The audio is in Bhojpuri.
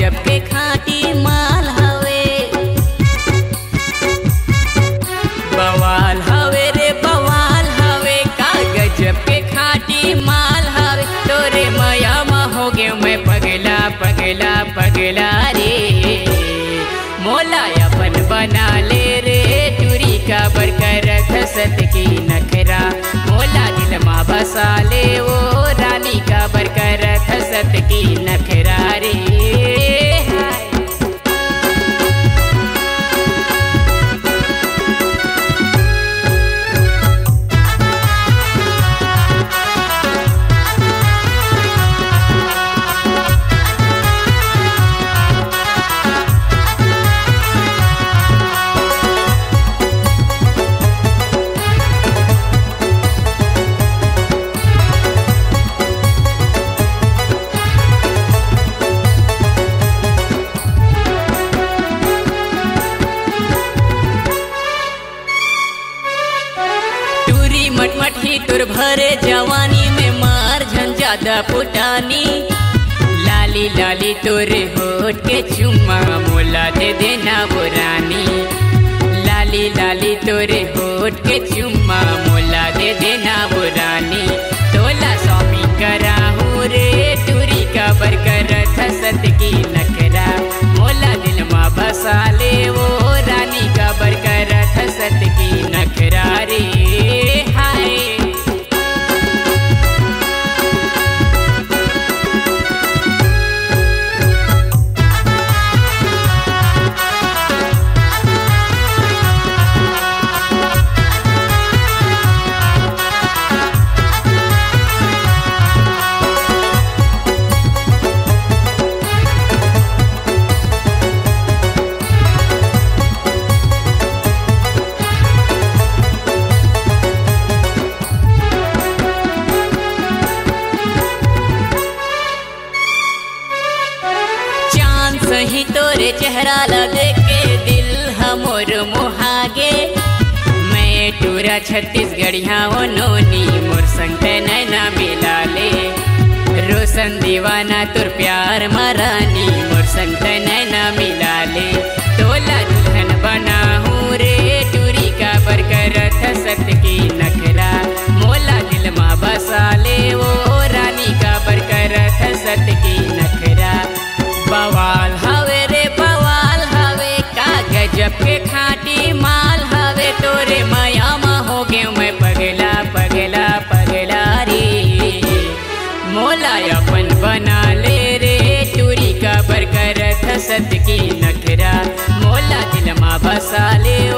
गजब के खाटी माल हवे। बवाल हवे रे बवाल हवे का गजब के खाटी माल हवे। तोरे माया में हो गए मैं पगला पगला पगला रे। मोला अपन बना ले रे टूरी का बरकर खसत की नखरा। मोला दिल माँ बसा ले वो रानी का बरकर खसत की नखरा रे। मटमटी तुर भरे जवानी में मार झंझादा पुटानी। लाली लाली तोरे होठ के चुम्मा मोला दे देना वो रानी। लाली लाली तोरे होठ के चुम्मा मोला दे देना वो रानी। तोला स्वामी कराहूँ रे टूरी का बरकर खसत की नखरा। मोला दिल माँ बसा ले वो रानी का बरकर खसत की नखरा रे। सही तोरे चेहरा ला देख के दिल हमोर मोहागे। मैं टूरा छत्तीसगढ़िया वो नोनी मोर संग नैना मिला ले। रोशन दीवाना तुर प्यार मरानी मोर संग नैना मिला ले। तोला दुल्हन बना हूँ रे टूरी का बरकर खसत की नखरा। मोला दिल माँ बसा ले वो रानी का बरकर खसत की नखरा। बवाल हवे रे बवाल हवे का गजब के खाटी माल हवे। तोरे माया में हो गए मैं पगला पगला पगला रे। मोला अपन बना ले रे टूरी का बरकर खसत की नखरा। मोला दिल माँ बसा ले